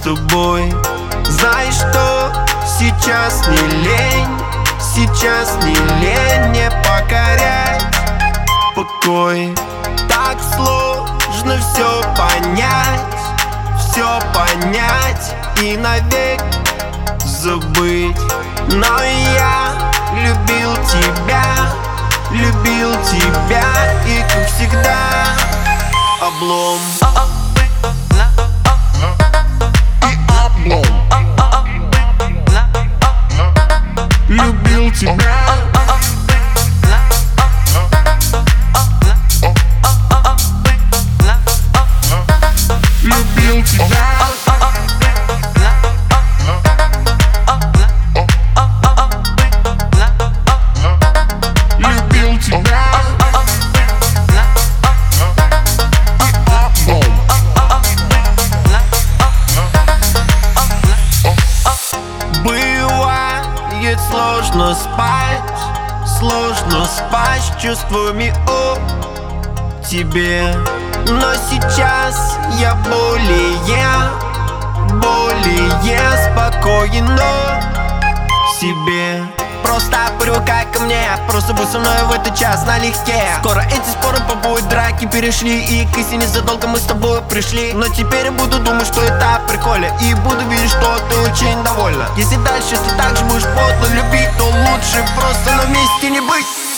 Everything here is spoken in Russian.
тобой. Знаешь что? Сейчас не лень, сейчас не лень мне покорять покой. Так сложно все понять и навек забыть. Но я любил тебя, и как всегда облом. Любил тебя. Любил тебя. Любил тебя. Бывает сложно спать с чувствами о тебе. Но сейчас я более спокоен о себе. Просто привыкай ко мне, просто будь со мной в этот час налегке. Скоро эти споры побои, драки перешли, и к истине задолго мы с тобой пришли. Но теперь я буду думать, что это прикольно, и буду видеть, что ты очень довольна. Если дальше ты так же будешь подло любить, то лучше просто на месте не быть.